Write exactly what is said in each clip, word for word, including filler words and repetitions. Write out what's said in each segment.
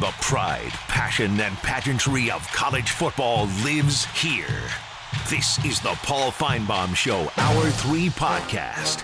the pride, passion, and pageantry of college football lives here. This is the Paul Finebaum Show, Hour three podcast.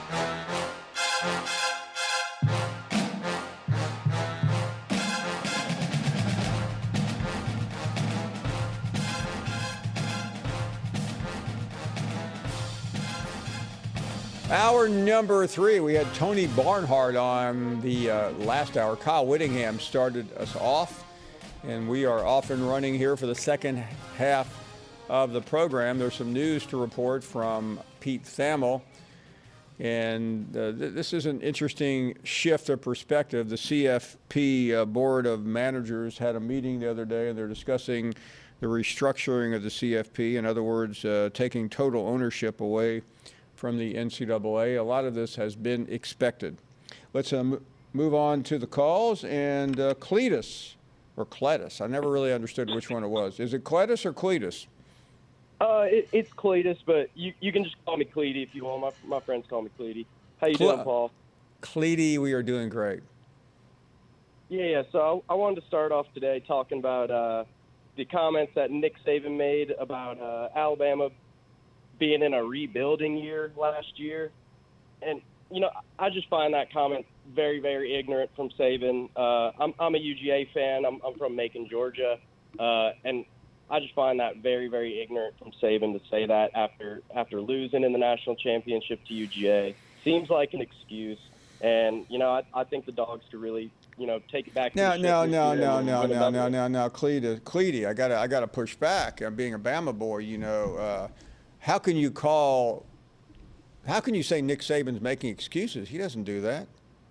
Hour number three, we had Tony Barnhart on the uh, last hour. Kyle Whittingham started us off, and we are off and running here for the second half of the program. There's some news to report from Pete Thamel, and uh, th- this is an interesting shift of perspective. The C F P uh, Board of Managers had a meeting the other day, and they're discussing the restructuring of the C F P. In other words, uh, taking total ownership away from the N C double A. A lot of this has been expected. Let's uh, m- move on to the calls. And uh, Cletus, or Cletus, I never really understood which one it was. Is it Cletus or Cletus? Uh, it, it's Cletus, but you, you can just call me Cleety if you want. My, my friends call me Cleety. How you Cle- doing, Paul? Cleety, we are doing great. Yeah, yeah. So I, I wanted to start off today talking about uh, the comments that Nick Saban made about uh, Alabama being in a rebuilding year last year. And, you know, I just find that comment very, very ignorant from Saban. Uh, I'm, I'm a U G A fan. I'm, I'm from Macon, Georgia. Uh, and I just find that very, very ignorant from Saban to say that after after losing in the national championship to U G A. Seems like an excuse. And, you know, I, I think the Dogs could really, you know, take it back. No, to no, the no, no, and no, win no, another no, one. no, no, Cleety, Cleety, I gotta, I gotta push back. I'm being a Bama boy, you know. Uh, how can you call, how can you say Nick Saban's making excuses? He doesn't do that.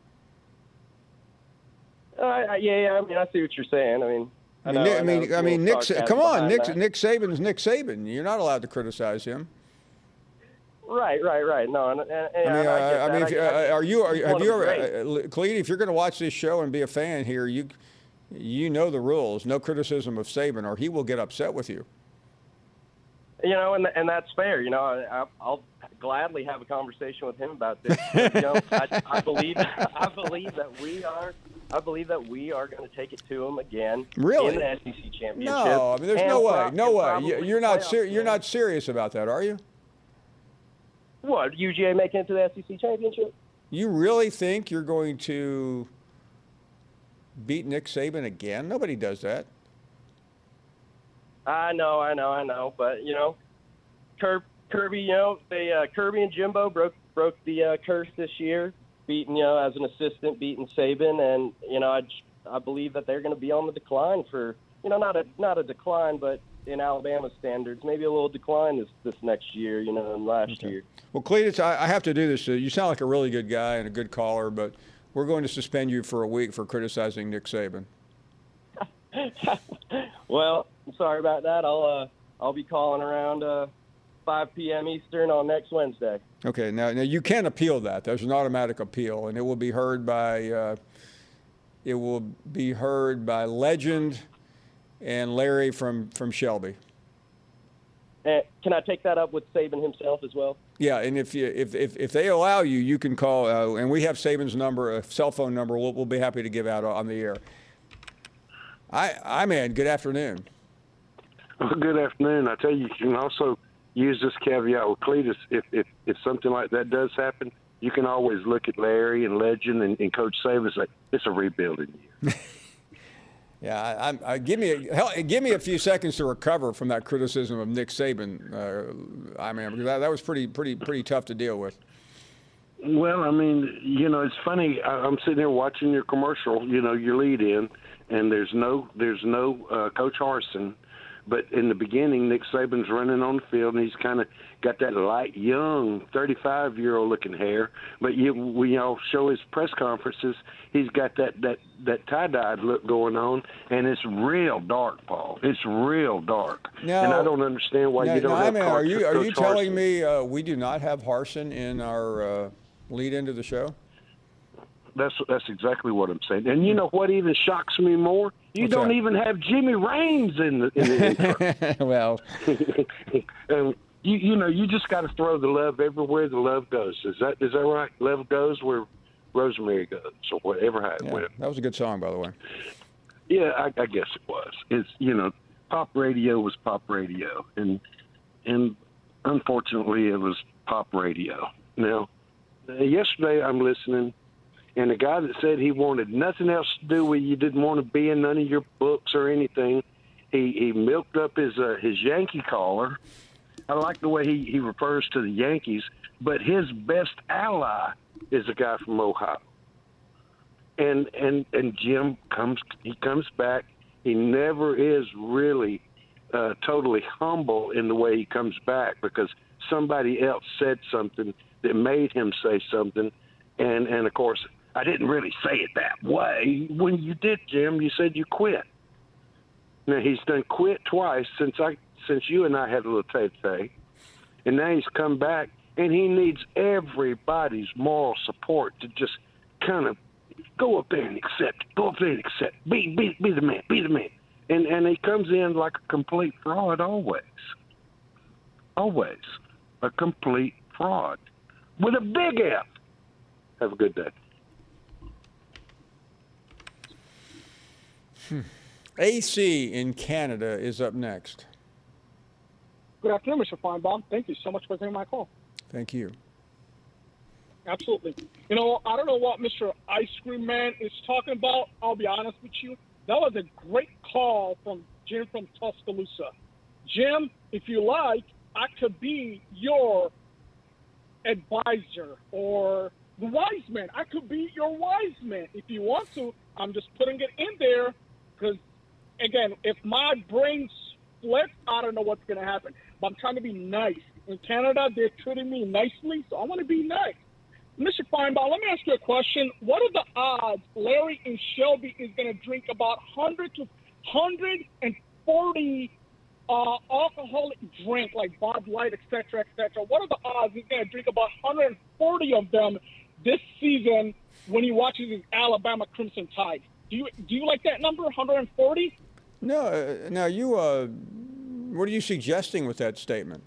Uh, yeah, yeah. I mean, I see what you're saying. I mean, I, I know, mean, Nick, I, I know mean, it's a I mean, little Nick. sarcasm Come on, behind Nick. that. Nick Saban's Nick Saban. You're not allowed to criticize him. Right, right, right. No, and, and, and I mean, I, uh, get I that. mean, I if, get- uh, are you? Are, he's have one you of the ever, greats. uh, Cleety? If you're going to watch this show and be a fan here, you, you know the rules. No criticism of Saban, or he will get upset with you. You know, and and that's fair. You know, I, I'll gladly have a conversation with him about this. But, you know, I, I believe, I believe that we are, I believe that we are going to take it to him again. Really? In the S E C championship. No, I mean, there's and no way. prob- No and way. probably You- You're not. playoff Ser- you're game. not serious about that, are you? What, U G A making it to the S E C championship? You really think you're going to beat Nick Saban again? Nobody does that. I know, I know, I know, but you know, Kirby, Kirby you know, they uh, Kirby and Jimbo broke broke the uh, curse this year, beating you know as an assistant, beating Saban, and you know I, I believe that they're going to be on the decline for you know not a not a decline, but in Alabama standards, maybe a little decline this this next year, you know, than last Okay. year. Well, Cletus, I, I have to do this. Uh, you sound like a really good guy and a good caller, but we're going to suspend you for a week for criticizing Nick Saban. Well, I'm sorry about that. I'll uh, I'll be calling around uh, five p.m. Eastern on next Wednesday. Okay, now, now you can appeal that. There's an automatic appeal, and it will be heard by uh, it will be heard by Legend and Larry from, from Shelby. And can I take that up with Saban himself as well? Yeah, and if you if if, if they allow you, you can call, uh, and we have Saban's number, a cell phone number. We'll, we'll be happy to give out on the air. I I man, good afternoon. Well, good afternoon. I tell you, you can also use this caveat with Cletus. If, if, if something like that does happen, you can always look at Larry and Legend and, and Coach Saban and say, it's a rebuilding year. Yeah, I, I, I, give me a, hell, give me a few seconds to recover from that criticism of Nick Saban. Uh, I mean, because that, that was pretty pretty pretty tough to deal with. Well, I mean, you know, it's funny. I, I'm sitting there watching your commercial, you know, your lead in, and there's no there's no uh, Coach Harsin. But in the beginning, Nick Saban's running on the field, and he's kind of got that light, young, thirty-five-year-old looking hair. But you, we all show his press conferences, he's got that, that, that tie-dyed look going on, and it's real dark, Paul. It's real dark. Now, and I don't understand why now, you don't now, have I mean, Car- are you are Coach you telling Harsin. me uh, we do not have Harsin in our uh, lead into the show? That's that's exactly what I'm saying. And you know what even shocks me more? You What's don't that? even have Jimmy Raines in the, in the intro. Well, and you you know you just got to throw the love everywhere the love goes. Is that is that right? Love goes where Rosemary goes, or whatever how it yeah, went. that was a good song, by the way. Yeah, I, I guess it was. It's, you know, pop radio was pop radio, and and unfortunately it was pop radio. Now, uh, yesterday I'm listening, and the guy that said he wanted nothing else to do with you, didn't want to be in none of your books or anything, he, he milked up his uh, his Yankee caller. I like the way he, he refers to the Yankees, but his best ally is a guy from Ohio. And and and Jim comes he comes back. He never is really uh, totally humble in the way he comes back, because somebody else said something that made him say something. And, and of course, I didn't really say it that way. When you did, Jim, you said you quit. Now, he's done quit twice since I since you and I had a little tay-tay. And now he's come back, and he needs everybody's moral support to just kind of go up there and accept it. Go up there and accept it. Be, be, be the man. Be the man. And, and he comes in like a complete fraud always. Always. A complete fraud. With a big F. Have a good day. Hmm. A C in Canada is up next. Good afternoon, Mister Feinbaum. Thank you so much for taking my call. Thank you. Absolutely. You know, I don't know what Mister Ice Cream Man is talking about. I'll be honest with you. That was a great call from Jim from Tuscaloosa. Jim, if you like, I could be your advisor or the wise man. I could be your wise man if you want to. I'm just putting it in there because, again, if my brain splits, I don't know what's going to happen. But I'm trying to be nice. In Canada, they're treating me nicely, so I want to be nice. Mister Feinbaum, let me ask you a question. What are the odds Larry and Shelby is going to drink about one hundred to one hundred forty uh, alcoholic drink like Bud Light, et cetera, et cetera? What are the odds he's going to drink about one hundred forty of them this season when he watches his Alabama Crimson Tide? Do you do you like that number, one hundred forty? No. Uh, now, you, uh, what are you suggesting with that statement?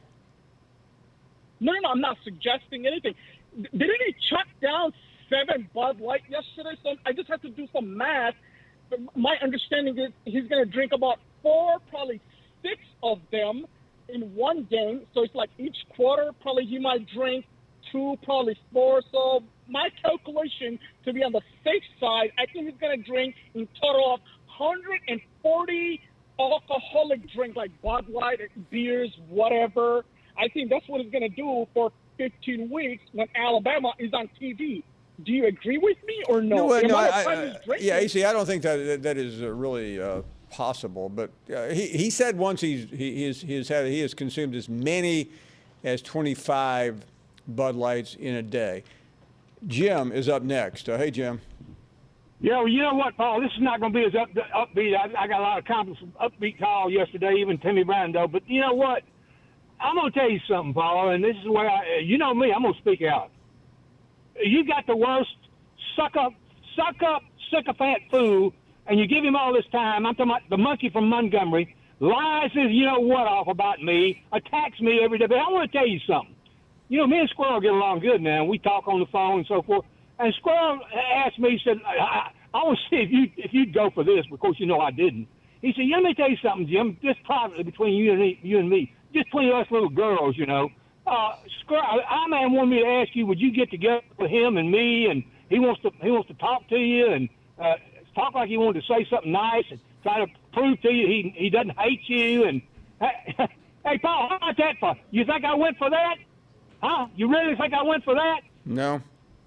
No, no, I'm not suggesting anything. Didn't he chuck down seven Bud Light yesterday? So I just have to do some math. My understanding is he's going to drink about four, probably six of them in one game. So it's like each quarter, probably he might drink two, probably four. So my calculation, to be on the safe side, I think he's going to drink in total of one hundred forty alcoholic drinks like Bud Light, beers, whatever. I think that's what he's going to do for fifteen weeks when Alabama is on T V. Do you agree with me or no? No, no I, I, I, yeah, A C, I don't think that that is uh, really uh, possible. But uh, he he said once he's he he's, he's had he has consumed as many as twenty-five Bud Lights in a day. Jim is up next. Uh, hey, Jim. Yeah, well, you know what, Paul? This is not going to be as up, upbeat. I, I got a lot of confidence, upbeat call yesterday, even Timmy Brando. But you know what? I'm going to tell you something, Paul, and this is where I, you know me, I'm going to speak out. You got the worst suck up, suck up, sycophant fool, and you give him all this time. I'm talking about the monkey from Montgomery, lies his you know what off about me, attacks me every day. But I want to tell you something. You know, me and Squirrel get along good now. We talk on the phone and so forth. And Squirrel asked me, he said, I, I want to see if, you, if you'd go for this. Of course, you know I didn't. He said, yeah, let me tell you something, Jim, just privately between you and me, you and me. Just between us little girls, you know. Uh, our man wanted me to ask you, would you get together with him and me, and he wants to he wants to talk to you and uh, talk like he wanted to say something nice and try to prove to you he he doesn't hate you. And hey, hey Paul, how about that for? You think I went for that? Huh? You really think I went for that? No.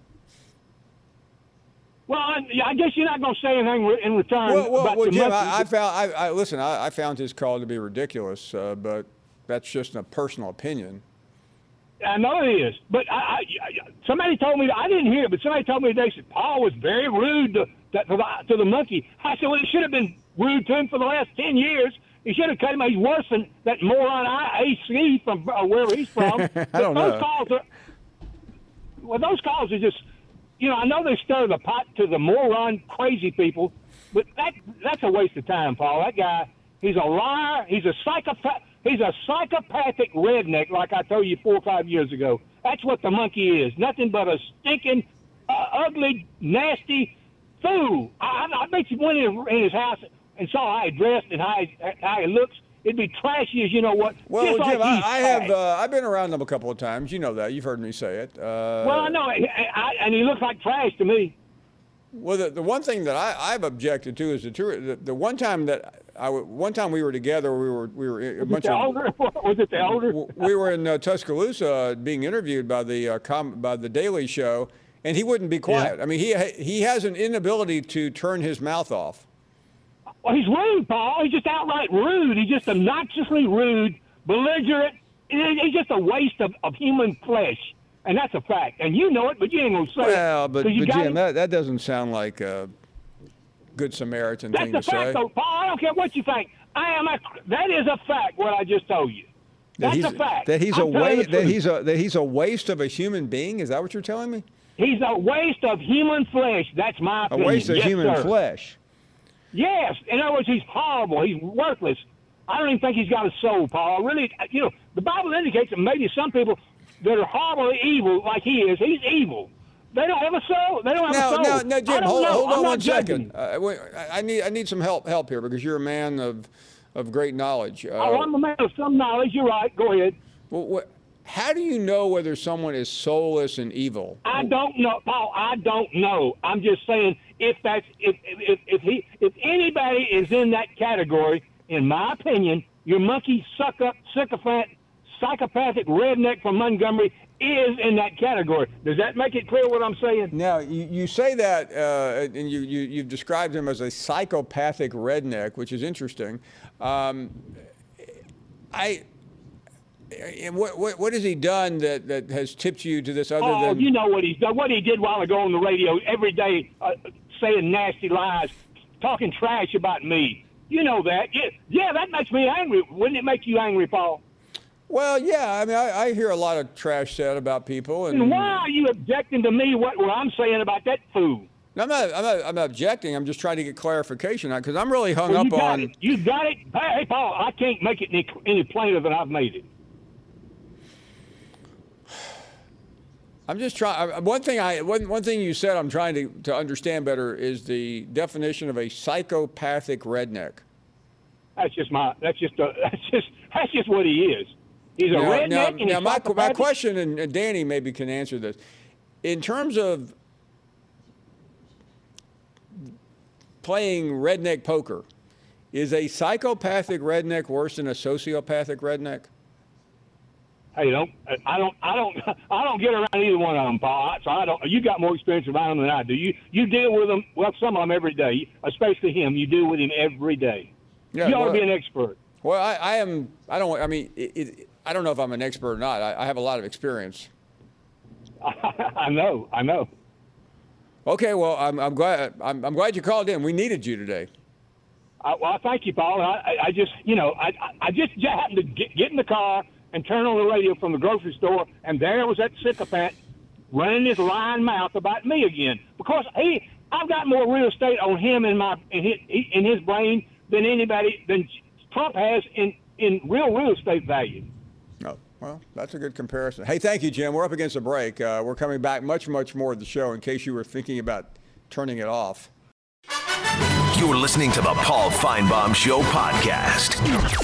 Well, I, I guess you're not going to say anything in return. Well, well, about well the Jim, monkey. I, I found I, I listen. I, I found his call to be ridiculous, uh, but that's just a personal opinion. I know it is, but I, I, somebody told me, I didn't hear it, but somebody told me they said Paul was very rude to, to, to, the, to the monkey. I said, well, he should have been rude to him for the last ten years. He should have cut him. He's worse than that moron A C from uh, wherever he's from. I but don't those know. Calls are, well, those calls are just, you know, I know they stir the pot to the moron crazy people, but that that's a waste of time, Paul. That guy, he's a liar. He's a psychopath. He's a psychopathic redneck, like I told you four or five years ago. That's what the monkey is. Nothing but a stinking, uh, ugly, nasty fool. I, I bet you went in, in his house and saw how he dressed and how he, how he looks, it'd be trashy as you know what. Well, Just Jim, like I, I he's have trash. uh, I've been around him a couple of times. You know that. You've heard me say it. Uh, Well, I know, I, I, and he looks like trash to me. Well, the, the one thing that I, I've objected to is the, tour, the the one time that I w- one time we were together, we were we were a Was bunch it the of elder? Was it the elder? we were in uh, Tuscaloosa being interviewed by the uh, com- by the Daily Show, and he wouldn't be quiet. Yeah. I mean, he he has an inability to turn his mouth off. Well, he's rude, Paul. He's just outright rude. He's just obnoxiously rude, belligerent. He's just a waste of, of human flesh. And that's a fact. And you know it, but you ain't going to say Well, it. but, So you but got Jim, it? that, that doesn't sound like a good Samaritan That's thing a to fact, say. though, Paul. I don't care what you think. I am a, that is a fact, what I just told you. That That's he's, a fact. that he's I'm a telling wa- the that truth. he's a that he's a waste of a human being. Is that what you're telling me? He's a waste of human flesh. That's my A opinion. waste of Yes, human sir. flesh. Yes. In other words, he's horrible. He's worthless. I don't even think he's got a soul, Paul. Really, you know, the Bible indicates that maybe some people that are horribly evil, like he is, he's evil. They don't have a soul. They don't have Now, a soul. now, now, I Jim, don't hold, know. hold I'm on not one judging. second. Uh, wait, I I need I need some help help here because you're a man of of great knowledge. Uh, Oh, I'm a man of some knowledge. You're right. Go ahead. well, what, how do you know whether someone is soulless and evil? I don't know, Paul. I don't know. I'm just saying if that's if if if he if anybody is in that category, in my opinion, your monkey suck up sycophant psychopathic redneck from Montgomery is in that category. Does that make it clear what I'm saying? Now, you, you say that, uh, and you, you, you've described him as a psychopathic redneck, which is interesting. Um, I, and what, what, what has he done that, that has tipped you to this other Oh, than... you know what he's done. What he did a while ago on the radio every day, uh, saying nasty lies, talking trash about me. You know that. Yeah, yeah, that makes me angry. Wouldn't it make you angry, Paul? Well, yeah, I mean, I, I hear a lot of trash said about people. And And why are you objecting to me what, what I'm saying about that fool? I'm not, I'm not, I'm not objecting. I'm just trying to get clarification because I'm really hung Well, you up got on... it. You got it. Hey, hey, Paul, I can't make it any, any plainer than I've made it. I'm just trying. One thing I one, one thing you said I'm trying to, to understand better is the definition of a psychopathic redneck. That's just my. That's just. A, that's just. That's just what he is. He's a Now, redneck. now, and now he's my, my psychopathic. question, and and Danny maybe can answer this, in terms of playing redneck poker, is a psychopathic redneck worse than a sociopathic redneck? Hey, don't. I don't. I don't. I don't get around either one of them, Paul. So I don't. You got more experience around them than I do. You you deal with them. Well, some of them every day, especially him. You deal with him every day. Yeah, you ought well, to be an expert. Well, I, I am. I don't. I mean, it, it, I don't know if I'm an expert or not. I, I have a lot of experience. I know. I know. Okay, well, I'm, I'm glad. I'm, I'm glad you called in. We needed you today. I, well, I thank you, Paul. I, I, I just, you know, I, I just happened to get, get in the car and turn on the radio from the grocery store, and there was that sycophant running his lying mouth about me again. Because he, I've got more real estate on him in my in his, in his brain than anybody than Trump has in in real real estate value. Oh, well, that's a good comparison. Hey, thank you, Jim. We're up against a break. Uh, we're coming back much, much more of the show in case you were thinking about turning it off. You're listening to the Paul Feinbaum Show podcast.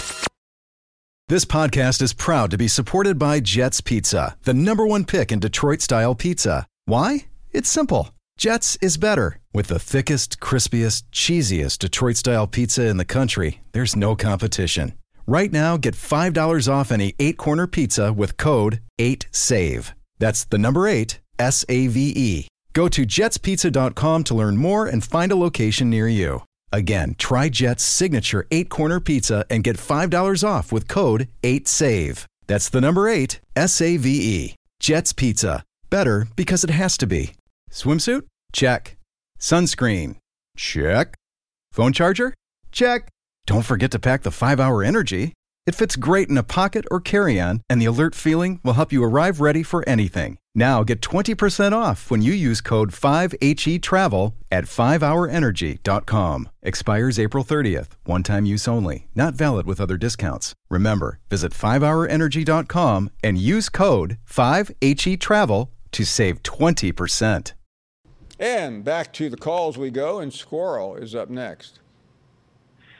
This podcast is proud to be supported by Jets Pizza, the number one pick in Detroit-style pizza. Why? It's simple. Jets is better. With the thickest, crispiest, cheesiest Detroit-style pizza in the country, there's no competition. Right now, get five dollars off any eight-corner pizza with code eight save. That's the number eight, S A V E. Go to jets pizza dot com to learn more and find a location near you. Again, try Jet's signature eight-corner pizza and get five dollars off with code eight save. That's the number eight, S A V E. Jet's Pizza. Better because it has to be. Swimsuit? Check. Sunscreen? Check. Phone charger? Check. Don't forget to pack the five hour Energy. It fits great in a pocket or carry-on, and the alert feeling will help you arrive ready for anything. Now get twenty percent off when you use code five H E travel at five hour energy dot com. Expires April thirtieth. One-time use only. Not valid with other discounts. Remember, visit five hour energy dot com and use code five H E travel to save twenty percent. And back to the calls we go, and Squirrel is up next.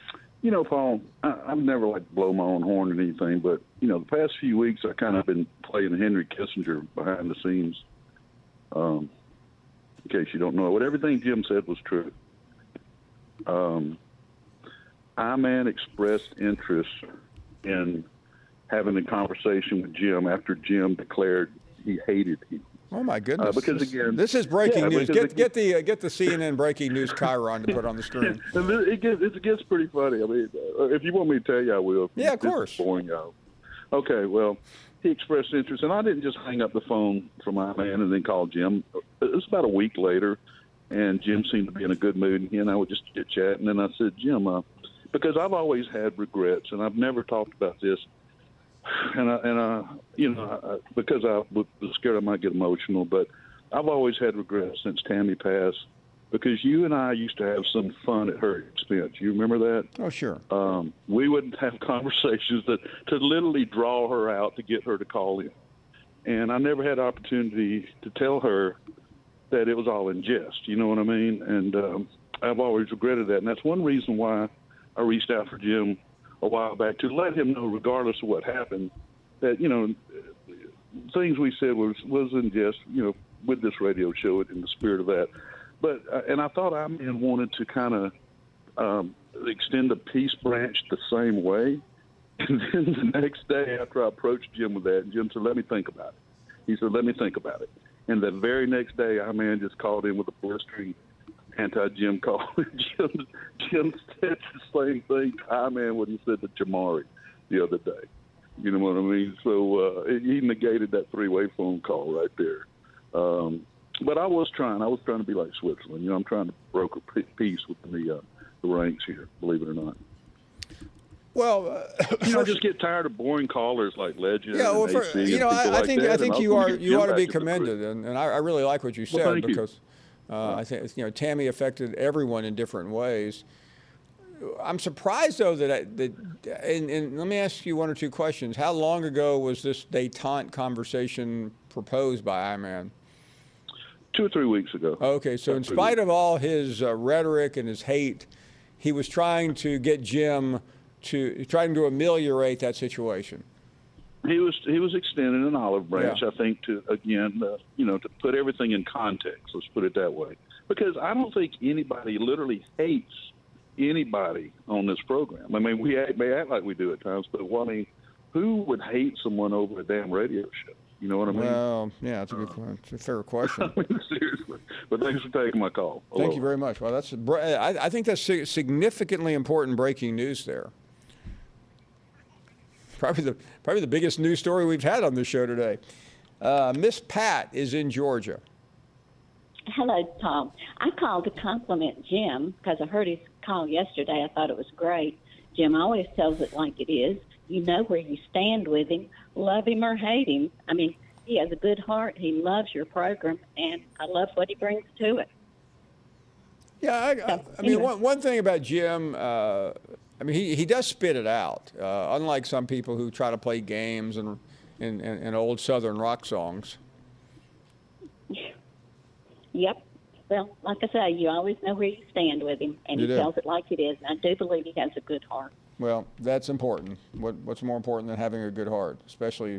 You know, Paul, I, I've never like to blow my own horn or anything, but, you know, the past few weeks I kind of been playing Henry Kissinger behind the scenes. Um, in case you don't know, what everything Jim said was true. Um, I-Man expressed interest in having a conversation with Jim after Jim declared he hated him. Oh my goodness! Uh, because this, again, this is breaking yeah, news. Get it, get the uh, get the C N N breaking news chyron to put on the screen. It gets it gets pretty funny. I mean, uh, if you want me to tell you, I will. Yeah, of course. Boring out. Okay, well, he expressed interest, and I didn't just hang up the phone from my man and then call Jim. It was about a week later, and Jim seemed to be in a good mood, and he and I would just chit chat. And then I said, Jim, uh, because I've always had regrets, and I've never talked about this. And I, and I, you know, I, because I was scared I might get emotional, but I've always had regrets since Tammy passed, because you and I used to have some fun at her expense. You remember that? Oh, sure. Um, we would have conversations that to literally draw her out to get her to call in, and I never had opportunity to tell her that it was all in jest. You know what I mean? And um, I've always regretted that, and that's one reason why I reached out for Jim a while back, to let him know, regardless of what happened, that, you know, things we said was was in jest, you know, with this radio show, in the spirit of that. But uh, and I thought I man wanted to kind of um, extend the peace branch the same way. And then the next day, after I approached Jim with that, Jim said, "Let me think about it." He said, "Let me think about it." And the very next day, I man just called in with a blistering anti-Jim call. Jim, Jim said the same thing I man what he said to Jamari the other day. You know what I mean? So uh, he negated that three-way phone call right there. Um, but I was trying. I was trying to be like Switzerland. You know, I'm trying to broker peace within the, uh, the ranks here, believe it or not. Well, uh, you know, I just get tired of boring callers like Legend. Yeah, well, for, and you know, I, I like think that, I think you are you ought to be commended, to and, and I, I really like what you said, well, because you. Uh, I think, you know, Tammy affected everyone in different ways. I'm surprised, though, that, I, that and, and let me ask you one or two questions. How long ago was this détente conversation proposed by I-Man? Two or three weeks ago. Okay, so in spite of all his uh, rhetoric and his hate, he was trying to get Jim to, trying to ameliorate that situation. He was he was extending an olive branch, yeah. I think, to again, uh, you know, to put everything in context. Let's put it that way, because I don't think anybody literally hates anybody on this program. I mean, we act, may act like we do at times, but well, I mean, who would hate someone over a damn radio show? You know what I mean? Well, yeah, that's a good question. It's a fair question. I mean, seriously. But thanks for taking my call. Hello. Thank you very much. Well, that's I, I think that's significantly important breaking news there. Probably the probably the biggest news story we've had on this show today. Uh, Miss Pat is in Georgia. Hello, Tom. I called to compliment Jim because I heard his call yesterday. I thought it was great. Jim always tells it like it is. You know where you stand with him, love him or hate him. I mean, he has a good heart. He loves your program, and I love what he brings to it. Yeah, I, I, I mean, one, one thing about Jim, uh, I mean, he, he does spit it out, uh, unlike some people who try to play games and, and, and, and old Southern rock songs. Yep. Well, like I say, you always know where you stand with him, and you he do. tells it like it is. And I do believe he has a good heart. Well, that's important. What, what's more important than having a good heart, especially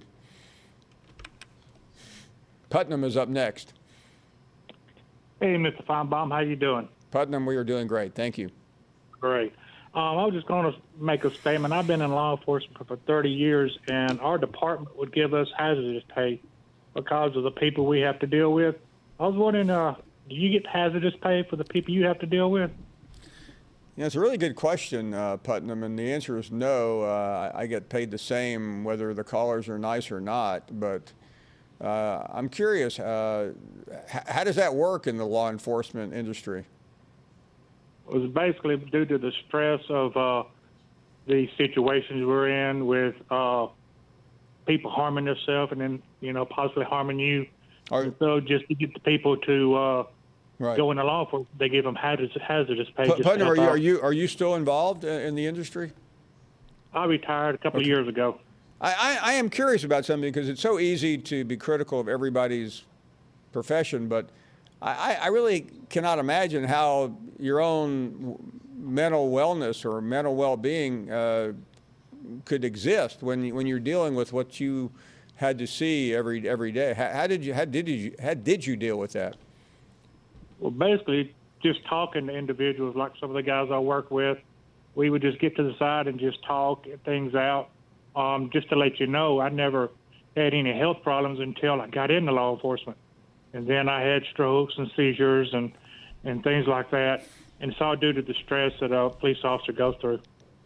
Putnam is up next. Hey, Mister Feinbaum, how you doing? Putnam, we are doing great. Thank you. Great. Um, I was just going to make a statement. I've been in law enforcement for thirty years, and our department would give us hazardous pay because of the people we have to deal with. I was wondering, uh, do you get hazardous pay for the people you have to deal with? Yeah, it's a really good question, uh, Putnam, and the answer is no. Uh, I, I get paid the same whether the callers are nice or not, but uh, I'm curious, uh, h- how does that work in the law enforcement industry? It was basically due to the stress of uh, the situations we're in with uh, people harming themselves and then, you know, possibly harming you. Are, so just to get the people to uh, right. go in the law enforcement, they give them hazardous, hazardous pay. P- Putnam, are you, are you are you still involved in the industry? I retired a couple okay. of years ago. I, I, I am curious about something because it's so easy to be critical of everybody's profession, but I, I really cannot imagine how your own mental wellness or mental well-being uh, could exist when you, when you're dealing with what you had to see every every day. How, how did you how did you how did you deal with that? Well, basically, just talking to individuals like some of the guys I work with, we would just get to the side and just talk things out. Um, just to let you know, I never had any health problems until I got into law enforcement. And then I had strokes and seizures and, and things like that. And it's all due to the stress that a police officer goes through.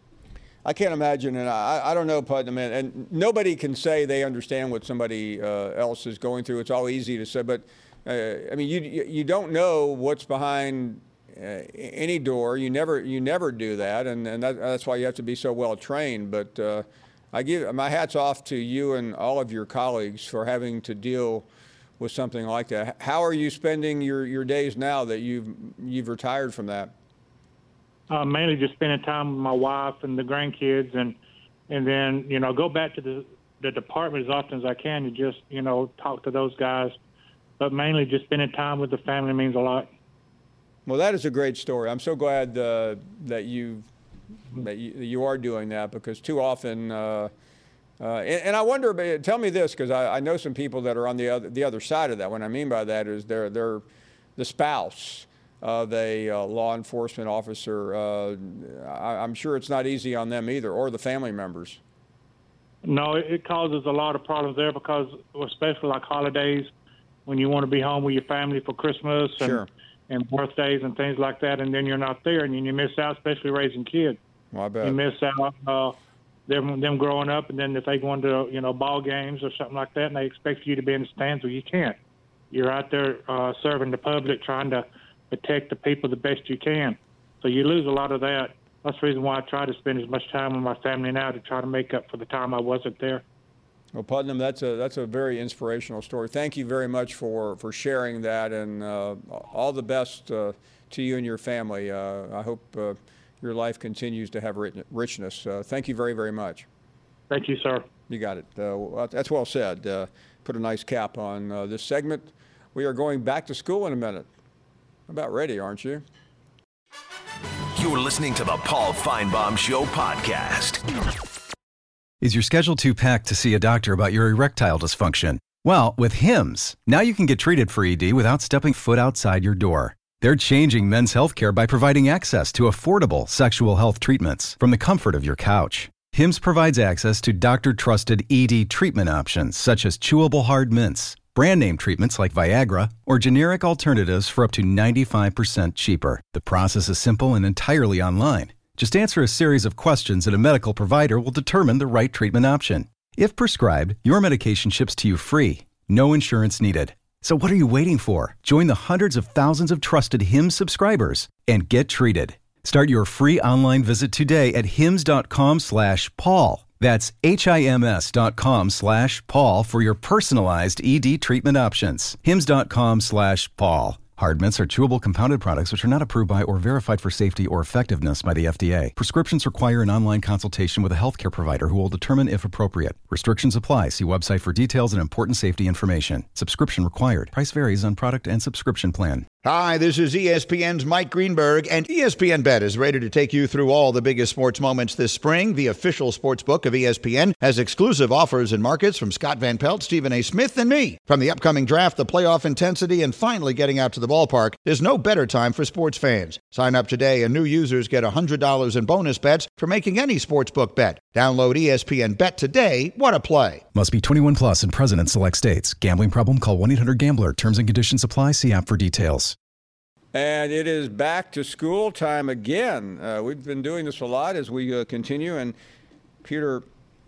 I can't imagine, and I, I don't know, Putnam, and, and nobody can say they understand what somebody uh, else is going through. It's all easy to say, but uh, I mean, you you don't know what's behind uh, any door. You never you never do that, and, and that, that's why you have to be so well trained. But uh, I give my hats off to you and all of your colleagues for having to deal with something like that. How are you spending your, your days now that you've you've retired from that? Uh, mainly just spending time with my wife and the grandkids, and and then, you know, go back to the, the department as often as I can to just, you know, talk to those guys. But mainly just spending time with the family means a lot. Well, that is a great story. I'm so glad uh, that you that you, you are doing that, because too often, uh, uh, and, and I wonder, tell me this, because I, I know some people that are on the other the other side of that. What I mean by that is they're they're the spouse of a uh, law enforcement officer. Uh, I, I'm sure it's not easy on them either, or the family members. No, it, it causes a lot of problems there, because especially like holidays, when you want to be home with your family for Christmas and, sure. and birthdays and things like that, and then you're not there, and then you miss out, especially raising kids. Well, I bet. You miss out uh, them, them growing up, and then if they go into, you know, ball games or something like that, and they expect you to be in the stands, well, you can't. You're out there uh, serving the public, trying to protect the people the best you can. So you lose a lot of that. That's the reason why I try to spend as much time with my family now, to try to make up for the time I wasn't there. Well, Putnam, that's a that's a very inspirational story. Thank you very much for, for sharing that, and uh, all the best uh, to you and your family. Uh, I hope uh, your life continues to have richness. Uh, thank you very, very much. Thank you, sir. You got it. Uh, that's well said. Uh, put a nice cap on uh, this segment. We are going back to school in a minute. About ready, aren't you? You're listening to the Paul Feinbaum Show podcast. Is your schedule too packed to see a doctor about your erectile dysfunction? Well, with Hims, now you can get treated for E D without stepping foot outside your door. They're changing men's healthcare by providing access to affordable sexual health treatments from the comfort of your couch. Hims provides access to doctor-trusted E D treatment options such as chewable hard mints, brand name treatments like Viagra, or generic alternatives for up to ninety-five percent cheaper. The process is simple and entirely online. Just answer a series of questions and a medical provider will determine the right treatment option. If prescribed, your medication ships to you free. No insurance needed. So what are you waiting for? Join the hundreds of thousands of trusted Hims subscribers and get treated. Start your free online visit today at hims.com slash Paul. That's H-I-M-S dot com slash Paul for your personalized E D treatment options. Hims.com slash Paul. Hard mints are chewable compounded products which are not approved by or verified for safety or effectiveness by the F D A. Prescriptions require an online consultation with a healthcare provider who will determine if appropriate. Restrictions apply. See website for details and important safety information. Subscription required. Price varies on product and subscription plan. Hi, this is E S P N's Mike Greenberg, and E S P N Bet is ready to take you through all the biggest sports moments this spring. The official sports book of E S P N has exclusive offers and markets from Scott Van Pelt, Stephen A. Smith, and me. From the upcoming draft, the playoff intensity, and finally getting out to the ballpark, there's no better time for sports fans. Sign up today, and new users get one hundred dollars in bonus bets for making any sportsbook bet. Download E S P N Bet today. What a play. Must be twenty-one plus and present in select states. Gambling problem? Call one eight hundred gambler. Terms and conditions apply. See app for details. And it is back to school time again. Uh, we've been doing this a lot as we uh, continue. And Peter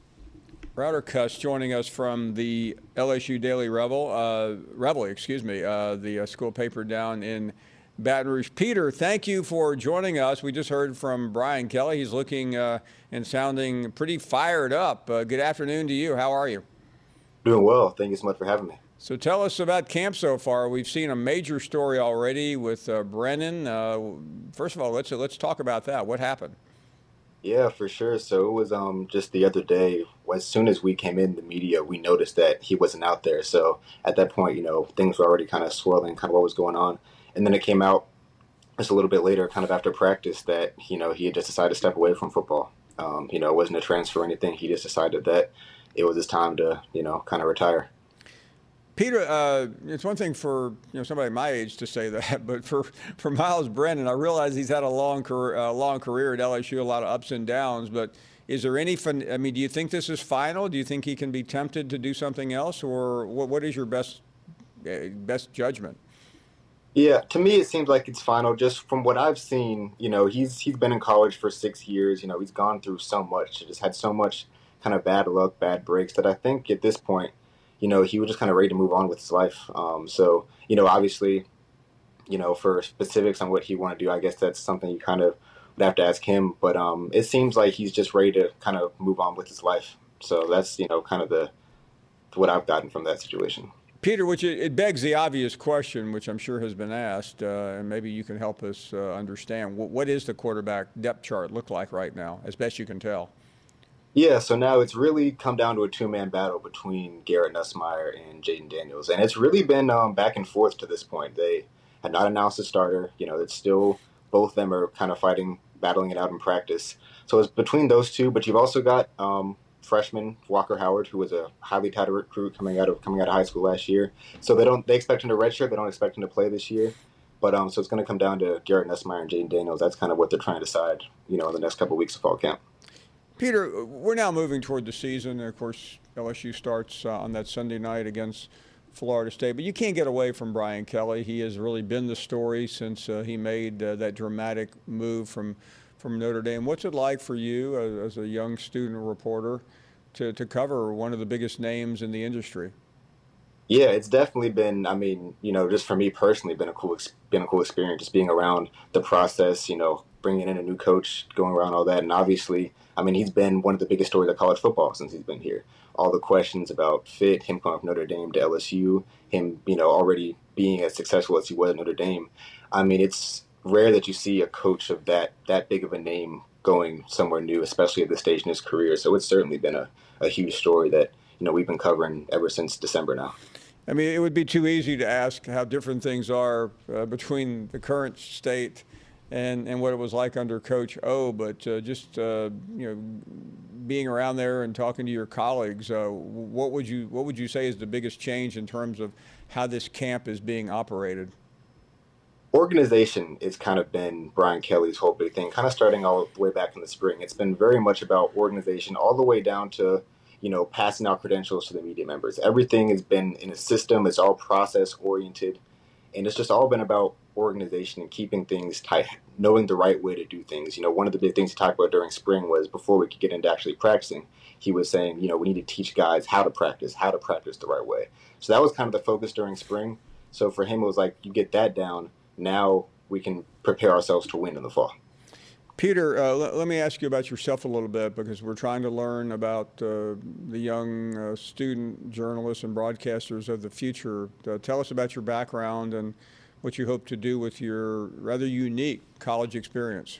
Rauterkus joining us from the L S U Daily Rebel, uh, Rebel, excuse me, uh, the uh, school paper down in Baton Rouge. Peter, thank you for joining us. We just heard from Brian Kelly. He's looking uh, and sounding pretty fired up. Uh, good afternoon to you. How are you? Doing well. Thank you so much for having me. So tell us about camp so far. We've seen a major story already with uh, Brennan. Uh, first of all, let's let's talk about that. What happened? Yeah, for sure. So it was um just the other day. As soon as we came in the media, we noticed that he wasn't out there. So at that point, you know, things were already kind of swirling, kind of what was going on. And then it came out just a little bit later, kind of after practice, that, you know, he had just decided to step away from football. Um, you know, it wasn't a transfer or anything. He just decided that it was his time to, you know, kind of retire. Peter, uh, it's one thing for you know somebody my age to say that, but for, for Myles Brennan, I realize he's had a long career, uh, long career at L S U, a lot of ups and downs. But is there any fun? I mean, do you think this is final? Do you think he can be tempted to do something else, or what? What is your best uh, best judgment? Yeah, to me, it seems like it's final. Just from what I've seen, you know, he's he's been in college for six years. You know, he's gone through so much. He just had so much kind of bad luck, bad breaks that I think at this point, you know, he was just kind of ready to move on with his life. Um, so, you know, obviously, you know, for specifics on what he want to do, I guess that's something you kind of would have to ask him. But um, it seems like he's just ready to kind of move on with his life. So that's, you know, kind of the what I've gotten from that situation. Peter, which it, it begs the obvious question, which I'm sure has been asked, uh, and maybe you can help us uh, understand. What, what is the quarterback depth chart look like right now, as best you can tell? Yeah, so now it's really come down to a two-man battle between Garrett Nussmeier and Jayden Daniels. And it's really been um, back and forth to this point. They had not announced a starter. You know, it's still, both of them are kind of fighting, battling it out in practice. So it's between those two, but you've also got um, freshman Walker Howard, who was a highly touted recruit coming out of coming out of high school last year. So they don't they expect him to redshirt. They don't expect him to play this year. But um, so it's going to come down to Garrett Nussmeier and Jayden Daniels. That's kind of what they're trying to decide, you know, in the next couple of weeks of fall camp. Peter, we're now moving toward the season. And of course, L S U starts uh, on that Sunday night against Florida State. But you can't get away from Brian Kelly. He has really been the story since uh, he made uh, that dramatic move from from Notre Dame. What's it like for you uh, as a young student reporter to, to cover one of the biggest names in the industry? Yeah, it's definitely been, I mean, you know, just for me personally, been a cool, been a cool experience, just being around the process, you know, bringing in a new coach, going around all that. And obviously, I mean, he's been one of the biggest stories of college football since he's been here. All the questions about fit, him coming from Notre Dame to L S U, him, you know, already being as successful as he was at Notre Dame. I mean, it's rare that you see a coach of that that big of a name going somewhere new, especially at this stage in his career. So it's certainly been a, a huge story that, you know, we've been covering ever since December now. I mean, it would be too easy to ask how different things are uh, between the current state and, and what it was like under Coach O, but uh, just, uh, you know, being around there and talking to your colleagues, uh, what would you what would you say is the biggest change in terms of how this camp is being operated? Organization has kind of been Brian Kelly's whole big thing, kind of starting all the way back in the spring. It's been very much about organization all the way down to, you know, passing out credentials to the media members. Everything has been in a system. It's all process oriented. And it's just all been about organization and keeping things tight, knowing the right way to do things. You know, one of the big things he talked about during spring was before we could get into actually practicing, he was saying, you know, we need to teach guys how to practice, how to practice the right way. So that was kind of the focus during spring. So for him, it was like, you get that down, now we can prepare ourselves to win in the fall. Peter, uh, l- let me ask you about yourself a little bit, because we're trying to learn about uh, the young uh, student journalists and broadcasters of the future. Uh, tell us about your background and what you hope to do with your rather unique college experience.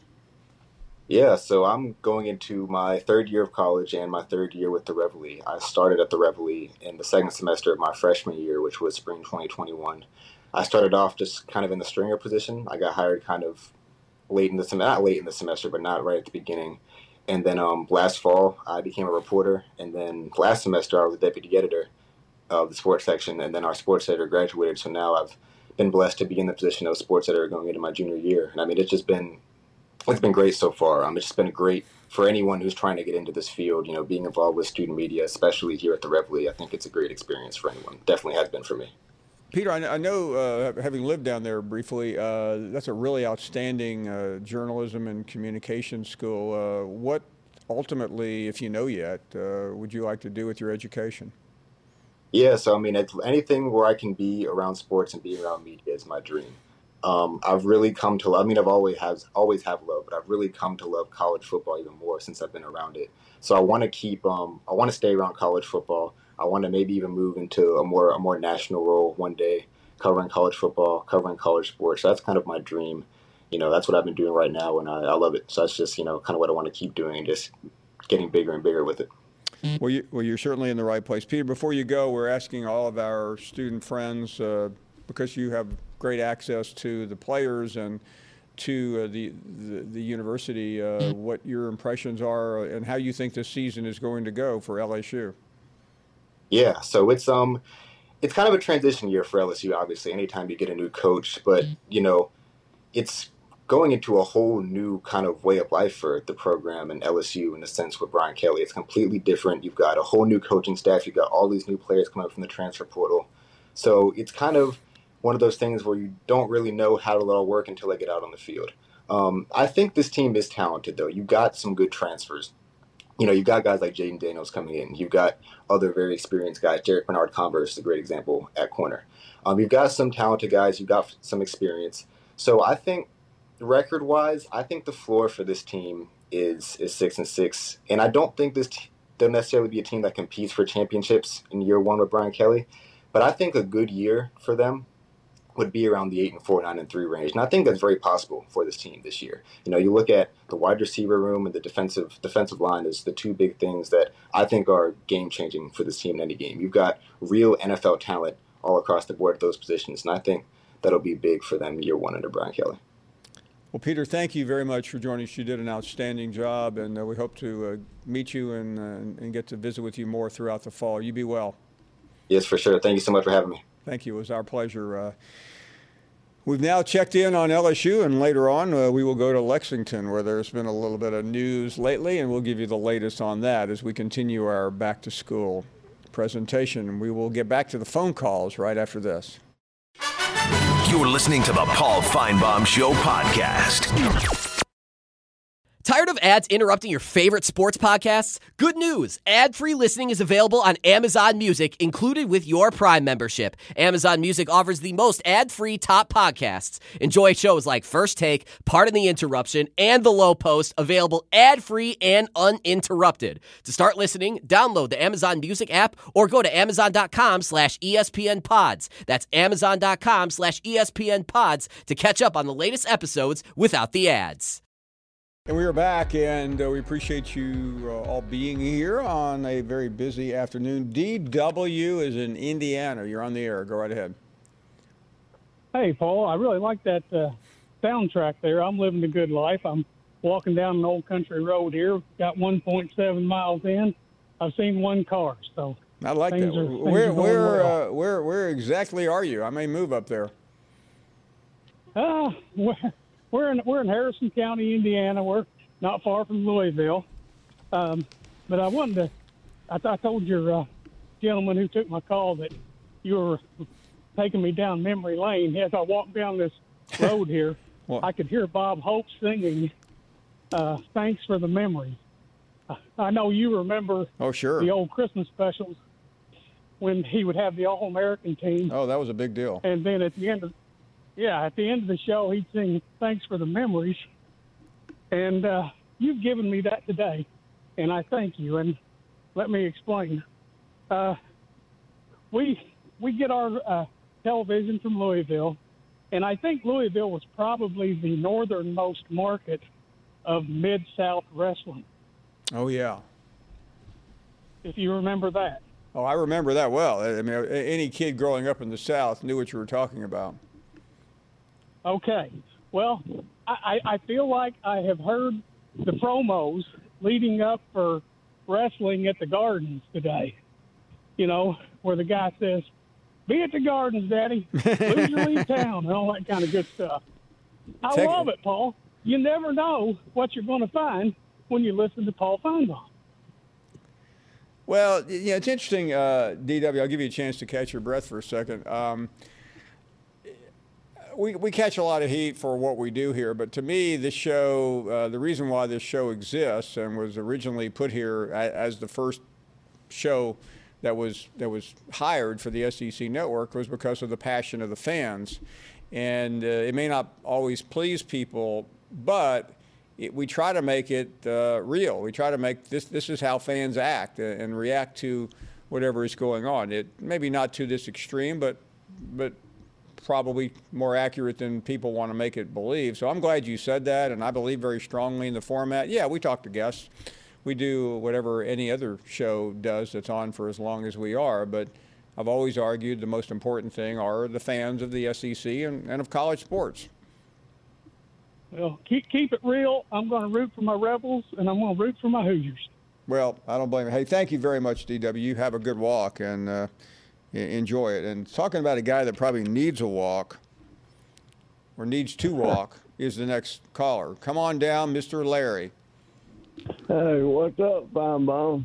Yeah, so I'm going into my third year of college and my third year with the Reveille. I started at the Reveille in the second semester of my freshman year, which was spring twenty twenty-one. I started off just kind of in the stringer position. I got hired kind of late in the semester, not late in the semester, but not right at the beginning. And then um, last fall, I became a reporter. And then last semester, I was a deputy editor of the sports section. And then our sports editor graduated. So now I've been blessed to be in the position of sports editor going into my junior year. And I mean, it's just been, it's been great so far. Um, it's just been great for anyone who's trying to get into this field, you know, being involved with student media, especially here at the Reveille. I think it's a great experience for anyone. Definitely has been for me. Peter, I know, uh, having lived down there briefly, uh, that's a really outstanding uh, journalism and communication school. Uh, what ultimately, if you know yet, uh, would you like to do with your education? Yeah, so I mean, it's anything where I can be around sports and be around media is my dream. Um, I've really come to love, I mean, I've always has always have love, but I've really come to love college football even more since I've been around it. So I want to keep, um, I want to stay around college football. I want to maybe even move into a more a more national role one day, covering college football, covering college sports. So that's kind of my dream. You know, that's what I've been doing right now, and I, I love it. So that's just, you know, kind of what I want to keep doing, and just getting bigger and bigger with it. Well, you, well, you're certainly in the right place. Peter, before you go, we're asking all of our student friends, uh, because you have great access to the players and to uh, the, the the university, uh, what your impressions are and how you think this season is going to go for L S U. Yeah, so it's um, it's kind of a transition year for L S U. Obviously, anytime you get a new coach, but you know, it's going into a whole new kind of way of life for the program and L S U in a sense with Brian Kelly. It's completely different. You've got a whole new coaching staff. You've got all these new players coming up from the transfer portal. So it's kind of one of those things where you don't really know how it'll all work until they get out on the field. Um, I think this team is talented, though. You've got some good transfers. You know, you've got guys like Jaden Daniels coming in. You've got other very experienced guys. Jarek Bernard Converse is a great example at corner. Um, you've got some talented guys. You've got some experience. So I think record-wise, I think the floor for this team is is six and six. And I don't think this t- they'll necessarily be a team that competes for championships in year one with Brian Kelly. But I think a good year for them would be around the eight and four, nine and three range, and I think that's very possible for this team this year. You know, you look at the wide receiver room and the defensive defensive line is the two big things that I think are game changing for this team in any game. You've got real N F L talent all across the board at those positions, and I think that'll be big for them year one under Brian Kelly. Well, Peter, thank you very much for joining us. You did an outstanding job, and uh, we hope to uh, meet you and uh, and get to visit with you more throughout the fall. You be well. Yes, for sure. Thank you so much for having me. Thank you. It was our pleasure. Uh, we've now checked in on L S U, and later on uh, we will go to Lexington, where there's been a little bit of news lately, and we'll give you the latest on that as we continue our back-to-school presentation. We will get back to the phone calls right after this. You're listening to the Paul Feinbaum Show podcast. Tired of ads interrupting your favorite sports podcasts? Good news! Ad-free listening is available on Amazon Music, included with your Prime membership. Amazon Music offers the most ad-free top podcasts. Enjoy shows like First Take, Pardon the Interruption, and The Low Post, available ad-free and uninterrupted. To start listening, download the Amazon Music app or go to amazon.com slash ESPN pods. That's amazon.com slash ESPN pods to catch up on the latest episodes without the ads. And we are back, and uh, we appreciate you uh, all being here on a very busy afternoon. D W is in Indiana. You're on the air. Go right ahead. Hey, Paul, I really like that uh, soundtrack there. I'm living a good life. I'm walking down an old country road here. Got one point seven miles in. I've seen one car, so I like that. Are, where, where, well. uh, where, where exactly are you? I may move up there. Uh, where? We're in we're in Harrison County, Indiana. We're not far from Louisville. Um, but I wanted to, I, I told your uh, gentleman who took my call that you were taking me down memory lane. As I walked down this road here, well, I could hear Bob Hope singing, uh, "Thanks for the Memories." I, I know you remember oh, sure. the old Christmas specials when he would have the All-American team. Oh, that was a big deal. And then at the end of Yeah, at the end of the show, he'd sing "Thanks for the Memories," and uh, you've given me that today, and I thank you. And let me explain. Uh, we we get our uh, television from Louisville, and I think Louisville was probably the northernmost market of Mid-South wrestling. Oh, yeah. If you remember that. Oh, I remember that well. I mean, any kid growing up in the South knew what you were talking about. Okay. Well, I, I feel like I have heard the promos leading up for wrestling at the Gardens today. You know, where the guy says, "Be at the Gardens, Daddy. Lose or leave town," and all that kind of good stuff. I Take love it, Paul. You never know what you're going to find when you listen to Paul Feinbaum. Well, yeah, it's interesting, uh, D W. I'll give you a chance to catch your breath for a second. Um, We we catch a lot of heat for what we do here, but to me, this show, uh, the reason why this show exists and was originally put here as the first show that was that was hired for the S E C network was because of the passion of the fans. And uh, it may not always please people, but it, we try to make it uh, real. We try to make this, this is how fans act and react to whatever is going on. It maybe not to this extreme, but but probably more accurate than people want to make it believe. So I'm glad you said that, and I believe very strongly in the format. Yeah, we talk to guests. We do whatever any other show does that's on for as long as we are, but I've always argued the most important thing are the fans of the S E C and, and of college sports. Well, keep keep it real. I'm going to root for my Rebels, and I'm going to root for my Hoosiers. Well, I don't blame you. Hey, thank you very much, D W. You have a good walk and uh, enjoy it. And talking about a guy that probably needs a walk or needs to walk is the next caller. Come on down, Mister Larry. Hey, what's up, Fine Bone?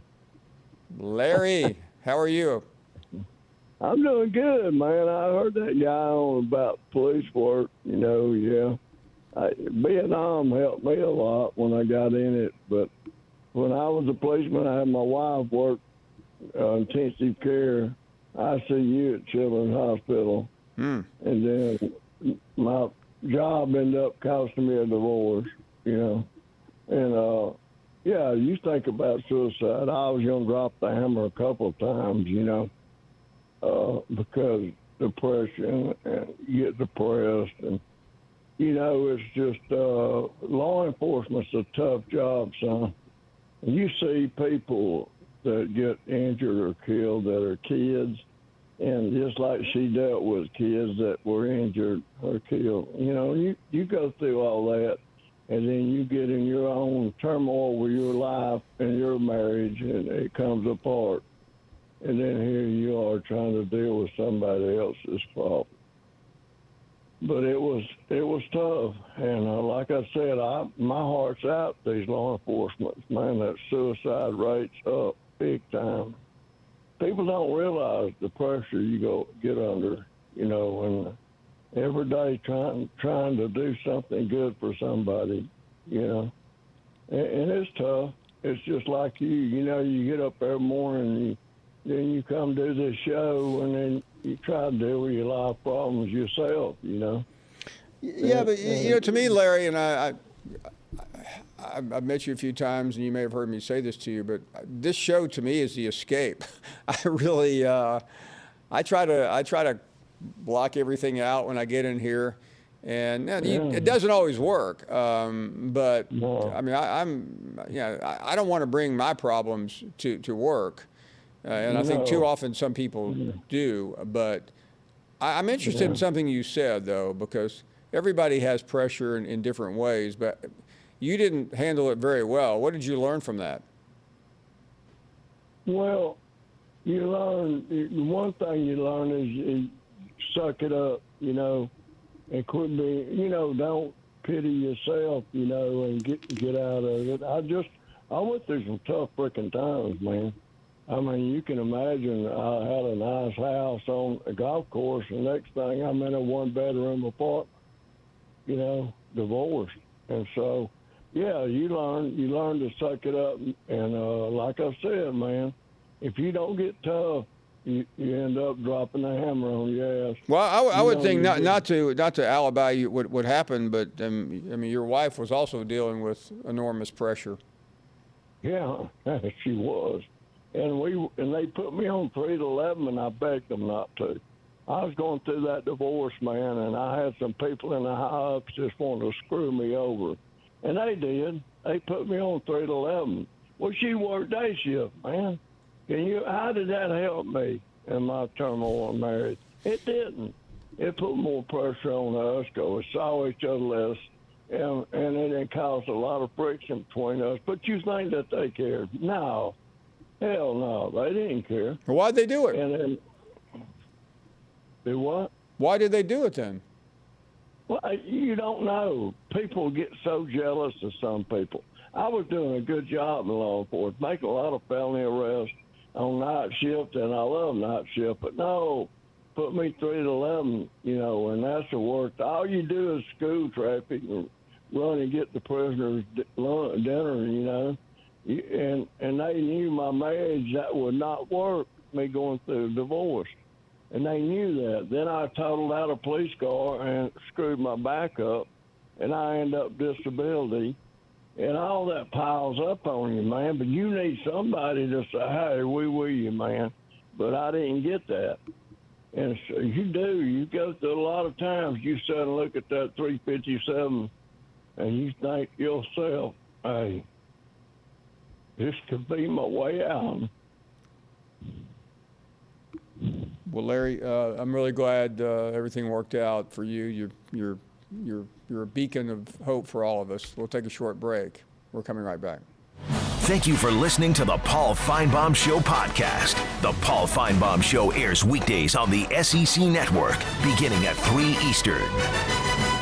Larry, how are you? I'm doing good, man. I heard that guy on about police work. You know, yeah. I, Vietnam helped me a lot when I got in it, but when I was a policeman, I had my wife work uh, intensive care, I C U at Children's Hospital, hmm. and then my job ended up costing me a divorce, you know. And, uh, yeah, you think about suicide. I was going to drop the hammer a couple of times, you know, uh, because depression and you get depressed. And, you know, it's just uh, law enforcement's a tough job, son. You see people that get injured or killed that are kids, and just like she dealt with kids that were injured or killed, you know, you, you go through all that, and then you get in your own turmoil with your life and your marriage, and it comes apart. And then here you are trying to deal with somebody else's problem. But it was it was tough, and uh, like I said, I my heart's out to these law enforcement. Man, that suicide rate's up big time. People don't realize the pressure you go get under, you know, and every day trying trying to do something good for somebody, you know, and, and it's tough. It's just like you, you know, you get up every morning, and you, then you come do this show, and then you try to deal with your life problems yourself, you know. Yeah, but you know, to me, Larry, and I, I, I've met you a few times, and you may have heard me say this to you, but this show to me is the escape. I really, uh, I try to, I try to block everything out when I get in here, and you know, you, it doesn't always work. Um, but no. I mean, I, I'm, you know, I, I don't want to bring my problems to to work. Uh, and no. I think too often some people do, but I, I'm interested yeah. in something you said, though, because everybody has pressure in, in different ways, but you didn't handle it very well. What did you learn from that? Well, you learn, one thing you learn is you suck it up, you know, and quit being, you know, don't pity yourself, you know, and get, get out of it. I just, I went through some tough freaking times, man. I mean, you can imagine I had a nice house on a golf course, and next thing I'm in a one-bedroom apartment, you know, divorced. And so, yeah, you learn you learn to suck it up. And uh, like I said, man, if you don't get tough, you, you end up dropping the hammer on your ass. Well, I, I would know, think not, not to not to alibi you what, what happened, but um, I mean, your wife was also dealing with enormous pressure. Yeah, she was. And we and they put me on three to eleven, and I begged them not to. I was going through that divorce, man, and I had some people in the high ups just wanting to screw me over, and they did. They put me on three to eleven. Well, she worked day shift, man. Can you? How did that help me in my turmoil in marriage? It didn't. It put more pressure on us because we saw each other less, and and it caused a lot of friction between us. But you think that they cared? No. Hell no, they didn't care. Why'd they do it? And then, do what? Why did they do it then? Well, you don't know. People get so jealous of some people. I was doing a good job in law enforcement, making a lot of felony arrests on night shift, and I love night shift. But no, put me three to eleven, you know, and that's the worst. All you do is school traffic and run and get the prisoners dinner, you know. And and they knew my marriage, that would not work, me going through a divorce. And they knew that. Then I totaled out a police car and screwed my back up, and I end up disability. And all that piles up on you, man. But you need somebody to say, hey, we with you, man. But I didn't get that. And so you do. You go through a lot of times, you sit and look at that three fifty-seven, and you think yourself, hey, this could be my way out. Well, Larry, uh, I'm really glad uh, everything worked out for you. Your your your you're a beacon of hope for all of us. We'll take a short break. We're coming right back. Thank you for listening to the Paul Finebaum Show podcast. The Paul Finebaum Show airs weekdays on the S E C Network, beginning at three Eastern.